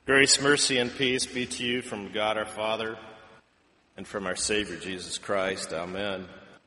Grace, mercy, and peace be to you from God our Father and from our Savior Jesus Christ. Amen.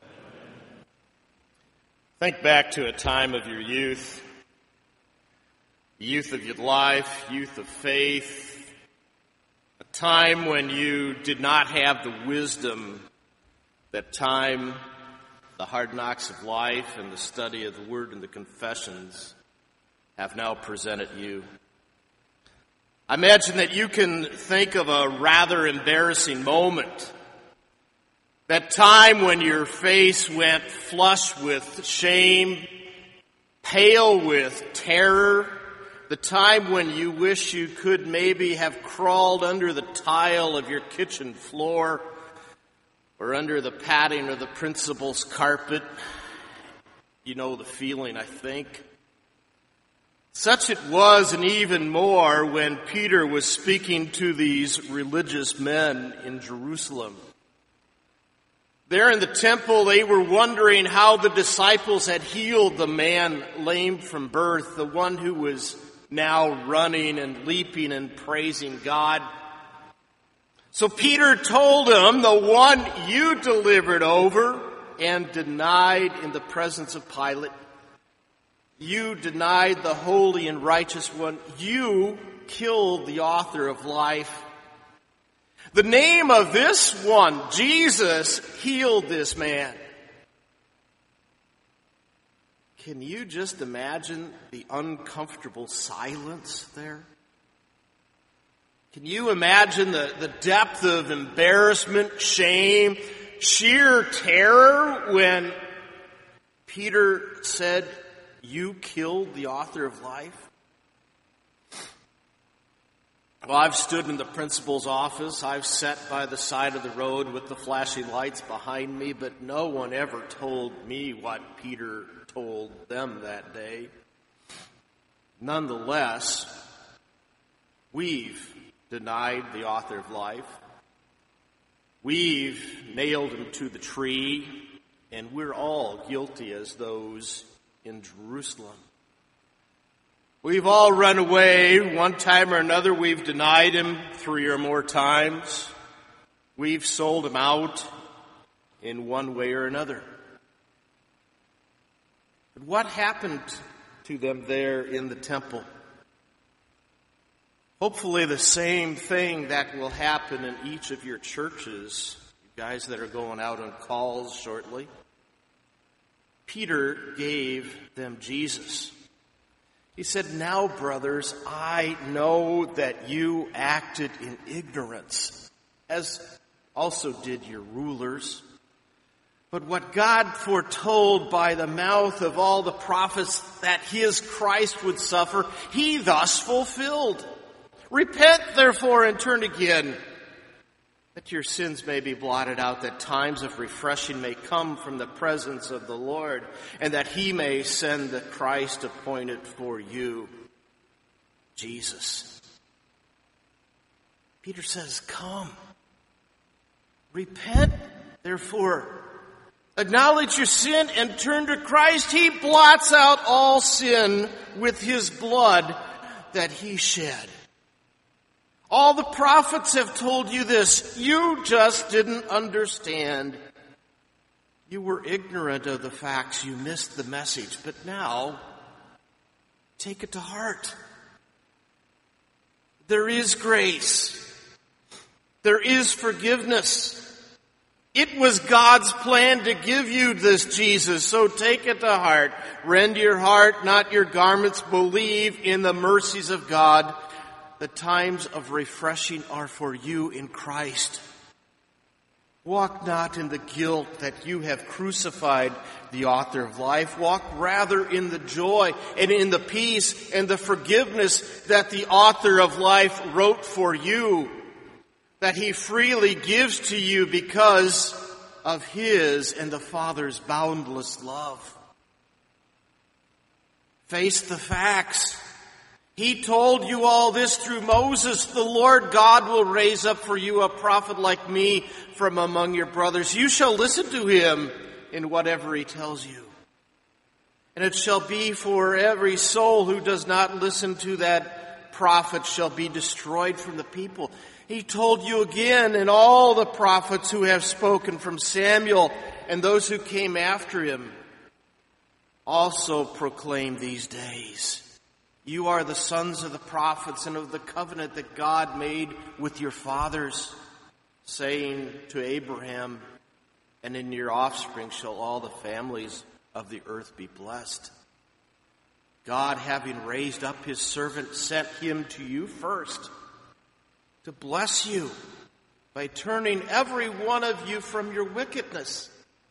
Think back to a time of your youth, the youth of your life, youth of faith, a time when you did not have the wisdom that time, the hard knocks of life, and the study of the Word and the confessions have now presented you. I imagine that you can think of a rather embarrassing moment. That time when your face went flush with shame, pale with terror. The time when you wish you could maybe have crawled under the tile of your kitchen floor or under the padding of the principal's carpet. You know the feeling, I think. Such it was, and even more, when Peter was speaking to these religious men in Jerusalem. There in the temple, they were wondering how the disciples had healed the man lame from birth, the one who was now running and leaping and praising God. So Peter told them, the one you delivered over and denied in the presence of Pilate, you denied the holy and righteous one. You killed the author of life. The name of this one, Jesus, healed this man. Can you just imagine the uncomfortable silence there? Can you imagine the depth of embarrassment, shame, sheer terror when Peter said, you killed the author of life? Well, I've stood in the principal's office. I've sat by the side of the road with the flashing lights behind me, but no one ever told me what Peter told them that day. Nonetheless, we've denied the author of life. We've nailed him to the tree, and we're all guilty as those in Jerusalem. We've all run away. One time or another, we've denied him 3 or more times. We've sold him out in one way or another. But what happened to them there in the temple? Hopefully the same thing that will happen in each of your churches, you guys that are going out on calls shortly. Peter gave them Jesus. He said, now, brothers, I know that you acted in ignorance, as also did your rulers. But what God foretold by the mouth of all the prophets that his Christ would suffer, he thus fulfilled. Repent, therefore, and turn again, that your sins may be blotted out, that times of refreshing may come from the presence of the Lord, and that he may send the Christ appointed for you, Jesus. Peter says, come. Repent, therefore. Acknowledge your sin and turn to Christ. He blots out all sin with his blood that he shed. All the prophets have told you this. You just didn't understand. You were ignorant of the facts. You missed the message. But now, take it to heart. There is grace. There is forgiveness. It was God's plan to give you this Jesus, so take it to heart. Rend your heart, not your garments. Believe in the mercies of God. The times of refreshing are for you in Christ. Walk not in the guilt that you have crucified the author of life. Walk rather in the joy and in the peace and the forgiveness that the author of life wrote for you, that he freely gives to you because of his and the Father's boundless love. Face the facts. He told you all this through Moses. The Lord God will raise up for you a prophet like me from among your brothers. You shall listen to him in whatever he tells you. And it shall be for every soul who does not listen to that prophet shall be destroyed from the people. He told you again, and all the prophets who have spoken from Samuel and those who came after him also proclaim these days. You are the sons of the prophets and of the covenant that God made with your fathers, saying to Abraham, and in your offspring shall all the families of the earth be blessed. God, having raised up his servant, sent him to you first to bless you by turning every one of you from your wickedness.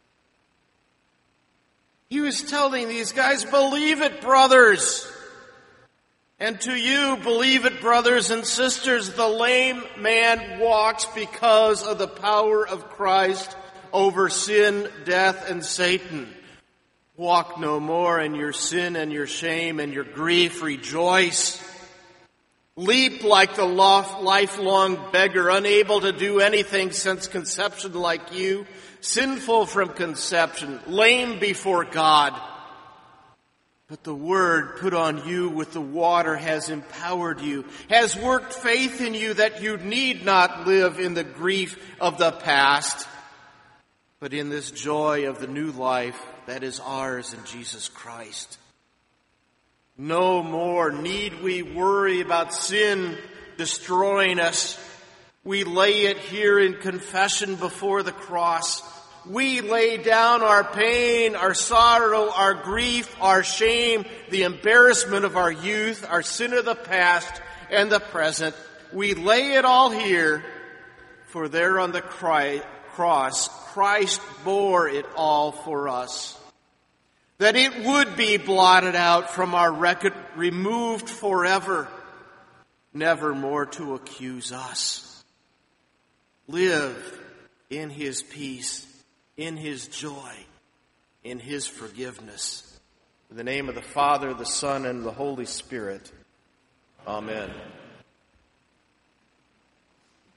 He was telling these guys, believe it, brothers. And to you, believe it, brothers and sisters, the lame man walks because of the power of Christ over sin, death, and Satan. Walk no more in your sin and your shame and your grief. Rejoice. Leap like the lifelong beggar, unable to do anything since conception like you, sinful from conception, lame before God. But the word put on you with the water has empowered you, has worked faith in you that you need not live in the grief of the past, but in this joy of the new life that is ours in Jesus Christ. No more need we worry about sin destroying us. We lay it here in confession before the cross. We lay down our pain, our sorrow, our grief, our shame, the embarrassment of our youth, our sin of the past and the present. We lay it all here, for there on the cross, Christ bore it all for us. That it would be blotted out from our record, removed forever, never more to accuse us. Live in his peace, in his joy, in his forgiveness. In the name of the Father, the Son, and the Holy Spirit. Amen.